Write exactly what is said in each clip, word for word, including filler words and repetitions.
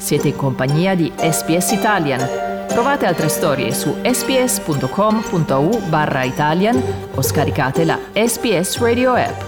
Siete in compagnia di S B S Italian. Trovate altre storie su sbs.com.au barra Italian o scaricate la S B S Radio app.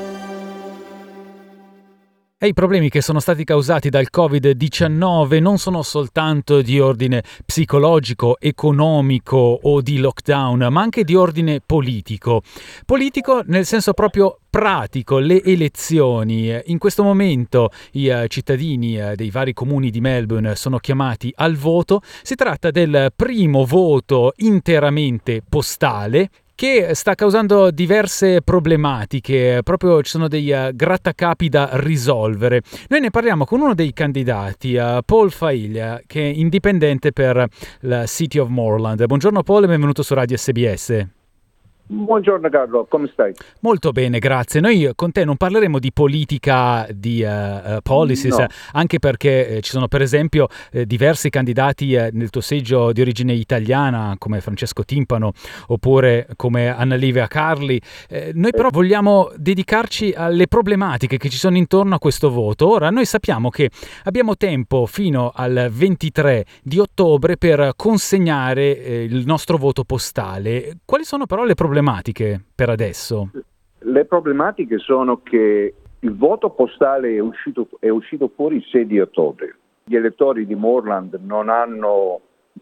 E i problemi che sono stati causati dal covid diciannove non sono soltanto di ordine psicologico, economico o di lockdown, ma anche di ordine politico. Politico nel senso proprio pratico, le elezioni. In questo momento i cittadini dei vari comuni di Melbourne sono chiamati al voto. Si tratta del primo voto interamente postale, che sta causando diverse problematiche, proprio ci sono dei uh, grattacapi da risolvere. Noi ne parliamo con uno dei candidati, uh, Paul Failia, che è indipendente per la City of Moreland. Buongiorno Paul e benvenuto su Radio S B S. Buongiorno Carlo, come stai? Molto bene, grazie. Noi con te non parleremo di politica, di uh, policies, no. anche perché eh, ci sono per esempio eh, diversi candidati eh, nel tuo seggio di origine italiana, come Francesco Timpano oppure come Annalivia Carli. Eh, noi però vogliamo dedicarci alle problematiche che ci sono intorno a questo voto. Ora, noi sappiamo che abbiamo tempo fino al ventitré di ottobre per consegnare eh, il nostro voto postale. Quali sono però le problematiche per adesso? Le problematiche sono che il voto postale è uscito, è uscito fuori il sei di ottobre. Gli elettori di Moreland non hanno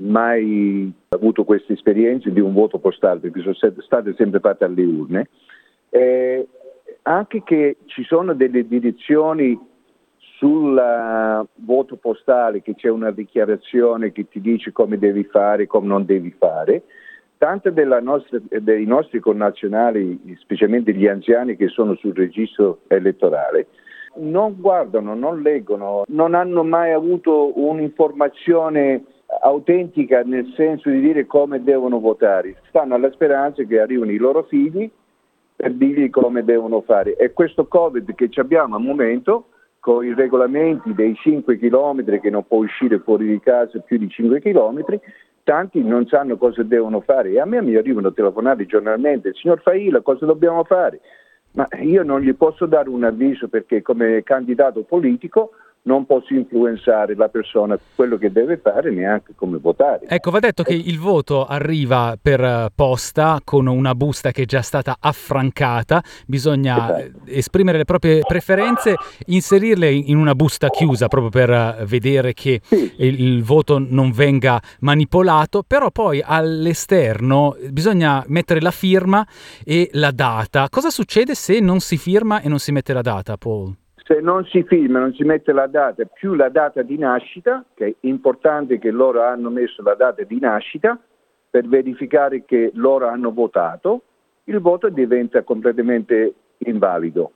mai avuto queste esperienze di un voto postale, perché sono state sempre fatte alle urne. E anche che ci sono delle direzioni sul uh, voto postale, che c'è una dichiarazione che ti dice come devi fare, come non devi fare. Tante della nostra, dei nostri connazionali, specialmente gli anziani che sono sul registro elettorale, non guardano, non leggono, non hanno mai avuto un'informazione autentica nel senso di dire come devono votare. Stanno alla speranza che arrivino i loro figli per dirgli come devono fare. E questo Covid che abbiamo al momento, con i regolamenti dei cinque chilometri, che non può uscire fuori di casa più di cinque chilometri, tanti non sanno cosa devono fare. E a me mi arrivano telefonate giornalmente: signor Faila, cosa dobbiamo fare? Ma io non gli posso dare un avviso, perché come candidato politico non posso influenzare la persona quello che deve fare, neanche come votare. Ecco, va detto che il voto arriva per posta con una busta che è già stata affrancata, bisogna Esatto. esprimere le proprie preferenze, inserirle in una busta chiusa proprio per vedere che Sì. il, il voto non venga manipolato, però poi all'esterno bisogna mettere la firma e la data. Cosa succede se non si firma e non si mette la data, Paul? Se non si firma, non si mette la data più la data di nascita, che è importante che loro hanno messo la data di nascita per verificare che loro hanno votato, il voto diventa completamente invalido.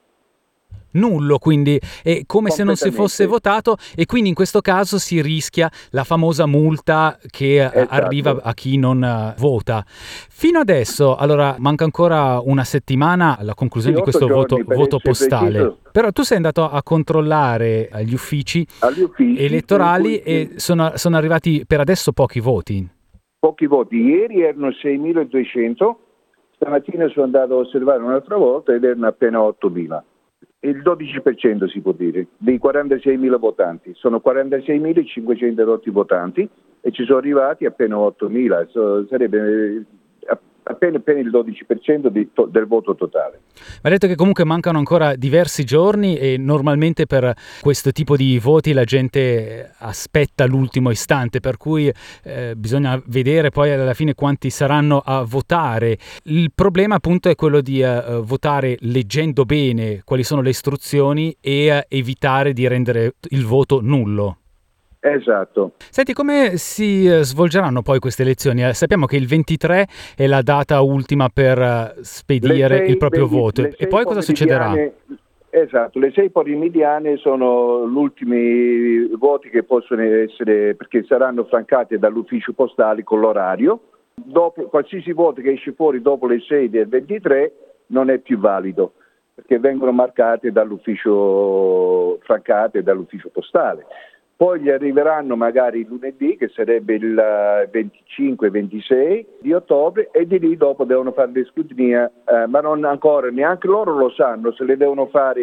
Nullo, quindi è come se non si fosse votato, e quindi in questo caso si rischia la famosa multa che Esatto. arriva a chi non uh, vota. Fino adesso, allora, manca ancora una settimana alla conclusione Sì, di questo otto voto, giorni per voto essere postale. preciso. Però tu sei andato a controllare agli uffici, Agli uffici elettorali in cui- e sono, sono arrivati per adesso pochi voti. Pochi voti. Ieri erano seimiladuecento, stamattina sono andato a osservare un'altra volta ed erano appena ottomila. Il dodici per cento si può dire, dei quarantaseimila votanti. Sono quarantaseimilacinquecento votanti e ci sono arrivati appena ottomila, so, sarebbe appena, appena il dodici per cento di to- del voto totale. Ma ha detto che comunque mancano ancora diversi giorni e normalmente per questo tipo di voti la gente aspetta l'ultimo istante, per cui eh, bisogna vedere poi alla fine quanti saranno a votare. Il problema appunto è quello di eh, votare leggendo bene quali sono le istruzioni e eh, evitare di rendere il voto nullo. Esatto. Senti, come si eh, svolgeranno poi queste elezioni? Eh, sappiamo che il ventitré è la data ultima per eh, spedire Le sei- il proprio le- voto. le E sei poi cosa succederà? pomeridiane- Esatto, le sei pomeridiane sono gli ultimi voti che possono essere, perché saranno francati dall'ufficio postale con l'orario. Dopo, qualsiasi voto che esce fuori dopo le sei del ventitré non è più valido, perché vengono marcate dall'ufficio, francate dall'ufficio postale. Poi gli arriveranno magari lunedì, che sarebbe il venticinque ventisei di ottobre, e di lì dopo devono fare le scrutinie, eh, ma non ancora, neanche loro lo sanno se le devono fare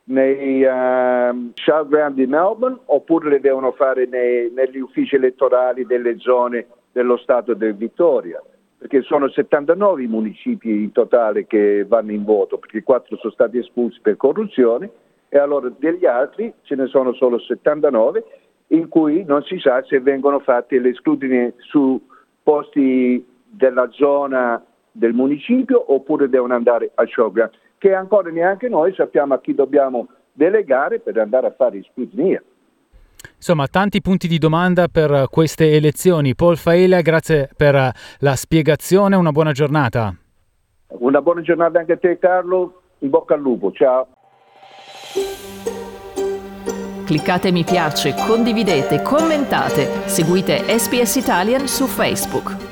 nei uh, showground di Melbourne oppure le devono fare nei, negli uffici elettorali delle zone dello Stato del Victoria, perché sono settantanove i municipi in totale che vanno in voto, perché quattro sono stati espulsi per corruzione e allora degli altri ce ne sono solo settantanove in cui non si sa se vengono fatte le scrutini su posti della zona del municipio oppure devono andare a showground, che ancora neanche noi sappiamo a chi dobbiamo delegare per andare a fare scrutinia. Insomma, tanti punti di domanda per queste elezioni. Paul Failla, grazie per la spiegazione, una buona giornata. Una buona giornata anche a te, Carlo, in bocca al lupo, ciao. Cliccate mi piace, condividete, commentate, seguite S B S Italian su Facebook.